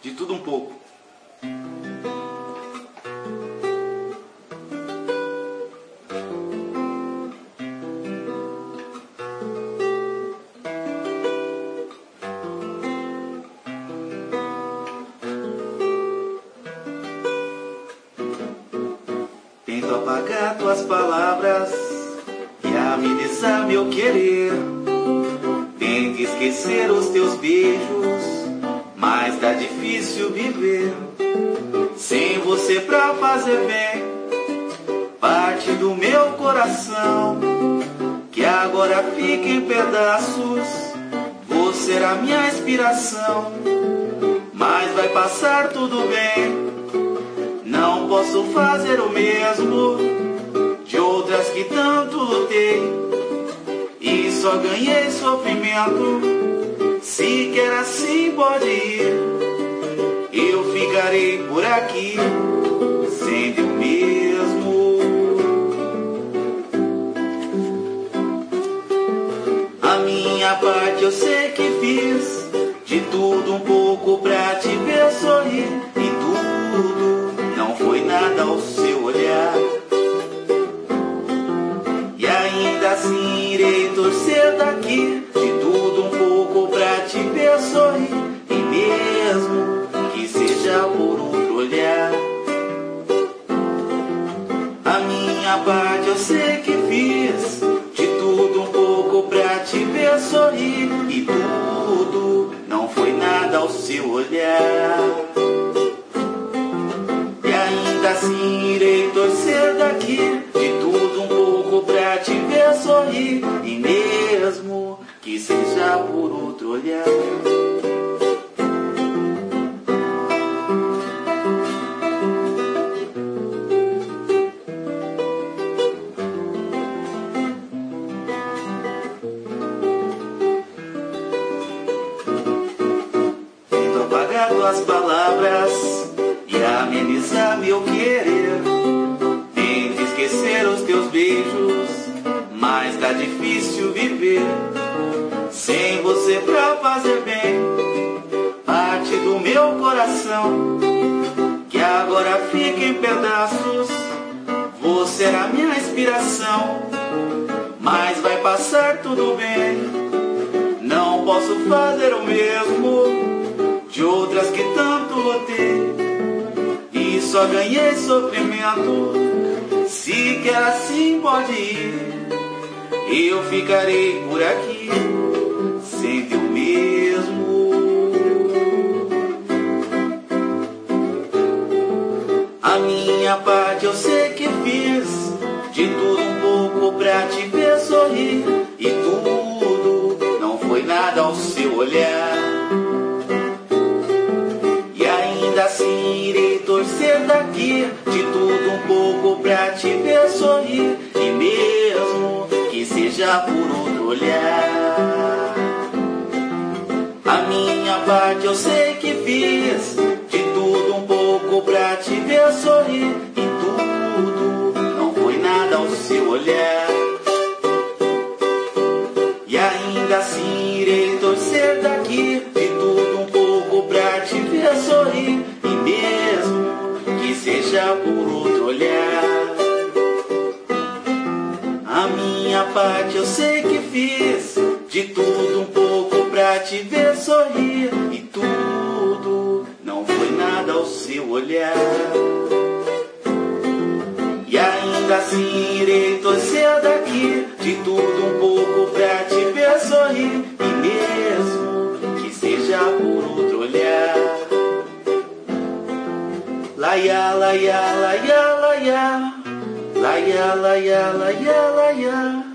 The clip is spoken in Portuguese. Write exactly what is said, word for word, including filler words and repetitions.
de tudo um pouco. Tento apagar tuas palavras e amenizar meu querer. Tento esquecer os teus beijos, mas tá difícil viver sem você pra fazer bem. Parte do meu coração que agora fica em pedaços. Você era minha inspiração, mas vai passar tudo bem. Não posso fazer o mesmo de outras que tanto lutei e só ganhei sofrimento. Se quer assim pode ir, eu ficarei por aqui sendo eu mesmo. A minha parte eu sei que fiz de tudo um pouco pra te ver sorrir, e tudo não foi nada ao seu olhar. E ainda assim irei torcer daqui de tudo um pouco pra te ver sorrir, e mesmo que seja por outro olhar. A minha parte eu sei que fiz de tudo um pouco pra te ver sorrir, e tudo não foi nada ao seu olhar. E ainda assim irei torcer daqui de tudo um pouco pra te ver sorrir, e mesmo que seja por outro olhar. Tento apagar tuas palavras e amenizar meu querer. Tento esquecer os teus beijos, mas tá difícil viver sem você pra fazer bem. Parte do meu coração que agora fica em pedaços. Você era minha inspiração, mas vai passar tudo bem. Não posso fazer o mesmo de outras que tanto lutei e só ganhei sofrimento. Se quer assim pode ir, eu ficarei por aqui sendo eu mesmo. A minha parte eu sei que fiz de tudo um pouco pra te ver sorrir, e tudo não foi nada ao seu olhar. E ainda assim irei torcer daqui de tudo um pouco pra te ver sorrir, e mesmo que seja por outro olhar. A minha parte eu sei que fiz de tudo um pouco pra te ver sorrir, e tudo não foi nada ao seu olhar. E ainda assim irei torcer daqui de tudo um pouco pra te ver sorrir, e mesmo que seja por outro olhar. A minha parte eu sei que fiz de tudo um pouco pra te ver sorrir, e tudo não foi nada ao seu olhar. E ainda assim irei torcer daqui de tudo um pouco pra te ver sorrir, e mesmo que seja por outro olhar. Laia, laia, laia, laia, laia, laia, laia, laia.